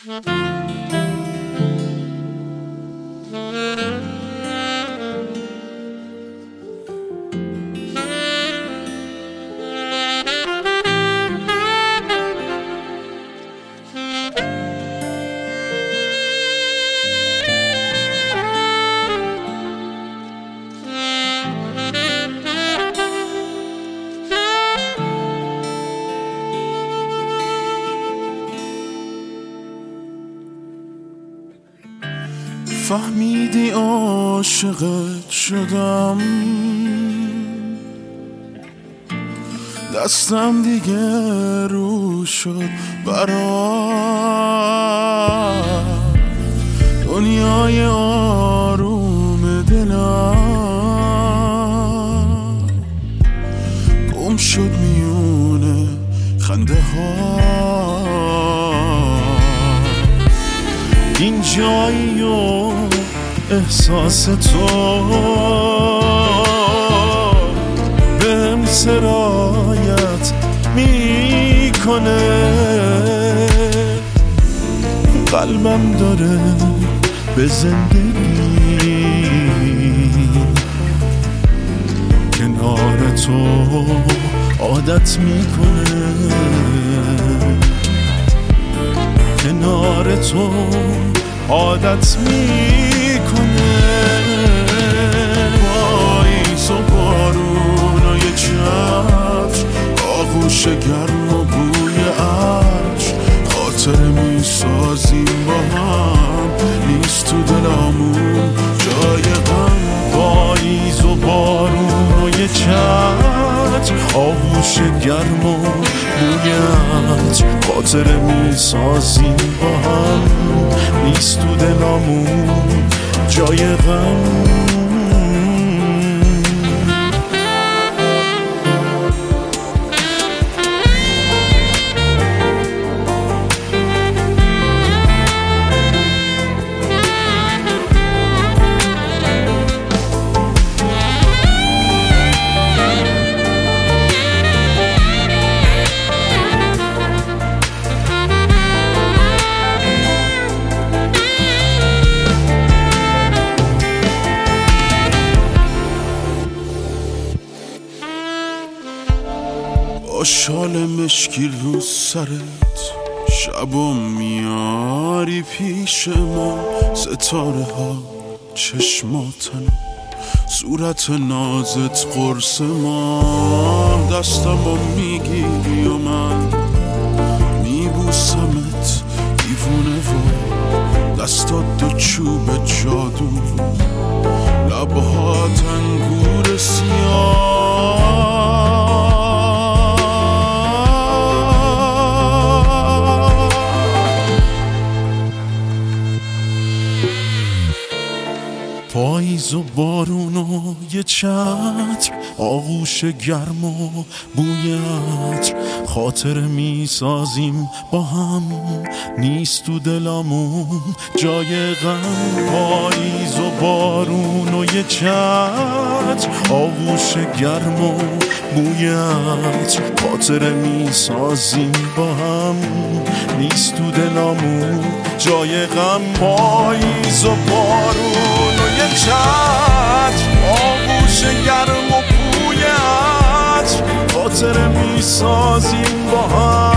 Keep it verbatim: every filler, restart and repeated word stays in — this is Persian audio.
فهمیدی عاشقت شدم، دستم دیگه رو شد برات، دنیای آروم دلم گم شد میونه خنده ها. این جایی و احساس تو بهم سرایت میکنه، قلبم داره به زندگی کنار تو عادت میکنه، کنار تو عادت میکنه. پاییز و بارون و یه چتر، آغوش گرم و بوی عطر، خاطر میسازیم با هم، نیست تو دلامون جای غم. پاییز و بارون و یه چتر، آغوش گرم و بوی عطر، خاطر میسازیم با هم، نیست تو دلامون جای غم. با شال مشکی رو سرت شبو میاری پیش من، ستاره ها چشماتن، صورت نازت قرص ما، دستمو میگیری و من میبوسمت دیوونه و دستات دو چوب جادو، لبهات انگور سیاه. پاییز و بارون و یه چتر، آغوش گرم و بوی عطر، خاطر میسازیم با هم، نیست تو دلامون جای غم. پاییز و بارون و یه چتر، آغوش گرم و بوی عطر، خاطر میسازیم با هم، نیست تو دلامون جای غم. پاییز و بارون و یه چتر، آغوش گرم و بوی عطر، خاطر میسازیم با هم،